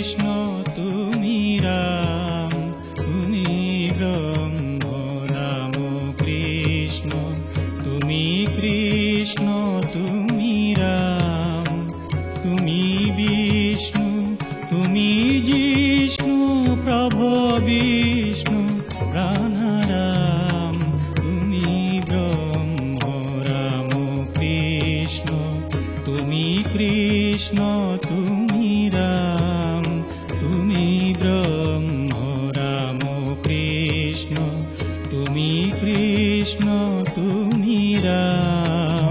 কৃষ্ণ তুমি রাম, তুমি ব্রহ্ম। রাম কৃষ্ণ তুমি কৃষ্ণ তুমি রাম, তুমি বিষ্ণু তুমি জিষ্ণু, প্রভু বিষ্ণু প্রাণারাম। তুমি ব্রহ্ম রাম কৃষ্ণ তুমি কৃষ্ণ তুমি রাম, তুমি ব্রহ্ম রাম কৃষ্ণ তুমি কৃষ্ণ তুমি রাম।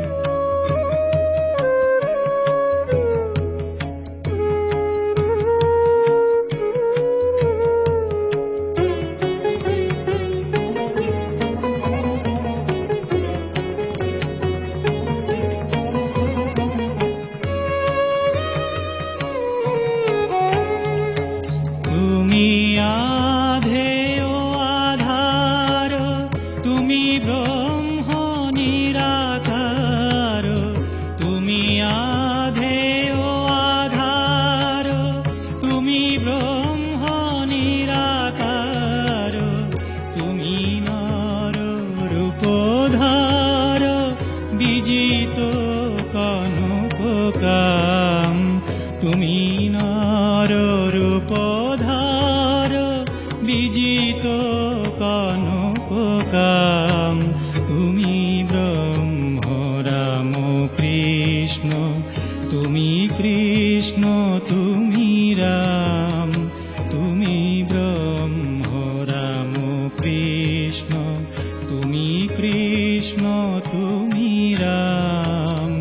তুমি আধেয় আধার, তুমি ব্রহ্ম নিরাকার। তুমি আধেয় আধার, তুমি ব্রহ্ম নিরাকার। তুমি নর রূপধার, বিজিত কনককাম। তুমি নর রূপধার, বিজিত কনককাম। তুমি ব্রহ্ম রাম কৃষ্ণ তুমি কৃষ্ণ তুমি রাম, তুমি ব্রহ্ম রাম কৃষ্ণ তুমি কৃষ্ণ তুমি রাম।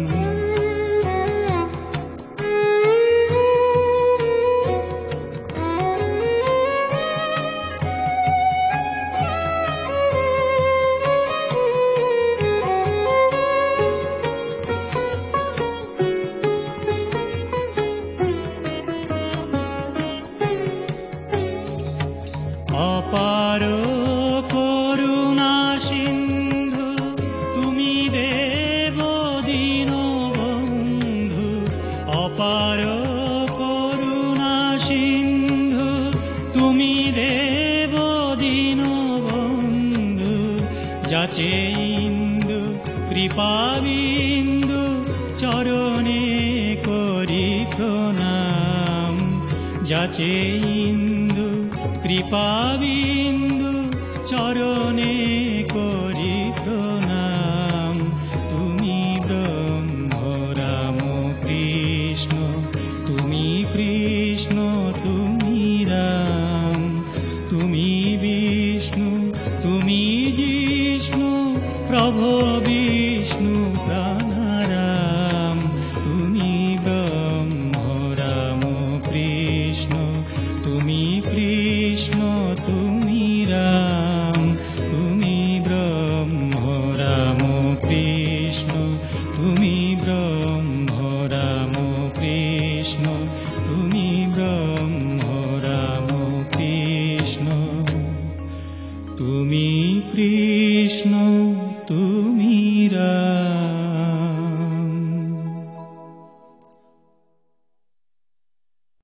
অপার করুণা সিন্ধু তুমি দেব দীনবন্ধু। অপার করুণা সিন্ধু তুমি দেব দীনবন্ধু। যাচে ইন্দু কৃপাবিন্দু, চরণে করি প্রণাম। যাচে ইন্দু কৃপাবিন্দু, চরণে করি প্রণাম। তুমি ব্রহ্ম রাম কৃষ্ণ তুমি কৃষ্ণ তুমি রাম, তুমি বিষ্ণু তুমি জিষ্ণু, প্রভু বিষ্ণু প্রাণারাম। তুমি ব্রহ্ম রাম কৃষ্ণ তুমি কৃষ্ণ তুমি রাম, তুমি ব্রহ্ম রাম কৃষ্ণ তুমি ব্রহ্ম রাম কৃষ্ণ তুমি ব্রহ্ম রাম কৃষ্ণ তুমি কৃষ্ণ।